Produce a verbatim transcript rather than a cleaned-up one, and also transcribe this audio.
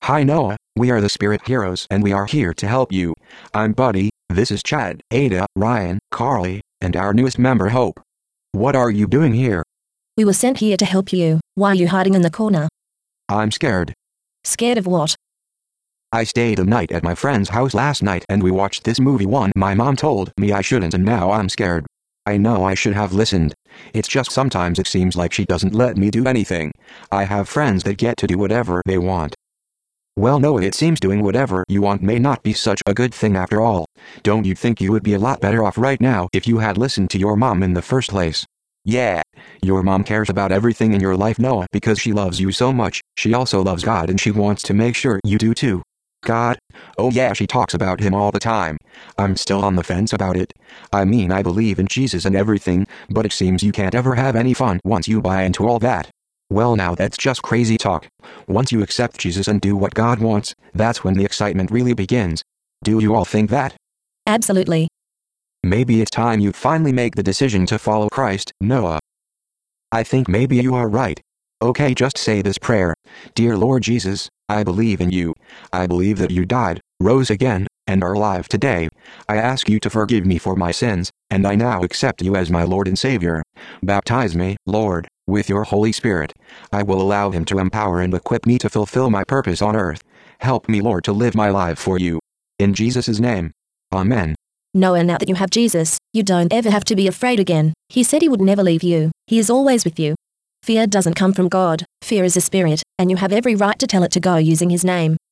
Hi Noah, we are the Spirit Heroes and we are here to help you. I'm Buddy, this is Chad, Ada, Ryan, Carly, and our newest member Hope. What are you doing here? We were sent here to help you. Why are you hiding in the corner? I'm scared. Scared of what? I stayed a night at my friend's house last night and we watched this movie one my mom told me I shouldn't and now I'm scared. I know I should have listened. It's just sometimes it seems like she doesn't let me do anything. I have friends that get to do whatever they want. Well, Noah, it seems doing whatever you want may not be such a good thing after all. Don't you think you would be a lot better off right now if you had listened to your mom in the first place? Yeah, your mom cares about everything in your life, Noah, because she loves you so much. She also loves God and she wants to make sure you do too. God? Oh yeah, she talks about him all the time. I'm still on the fence about it. I mean, I believe in Jesus and everything, but it seems you can't ever have any fun once you buy into all that. Well, now that's just crazy talk. Once you accept Jesus and do what God wants, that's when the excitement really begins. Do you all think that? Absolutely. Maybe it's time you finally make the decision to follow Christ, Noah. I think maybe you are right. Okay, just say this prayer. Dear Lord Jesus, I believe in you. I believe that you died, rose again, and are alive today. I ask you to forgive me for my sins, and I now accept you as my Lord and Savior. Baptize me, Lord, with your Holy Spirit. I will allow him to empower and equip me to fulfill my purpose on earth. Help me, Lord, to live my life for you. In Jesus' name. Amen. Noah, now that you have Jesus, you don't ever have to be afraid again. He said he would never leave you. He is always with you. Fear doesn't come from God. Fear is a spirit, and you have every right to tell it to go using his name.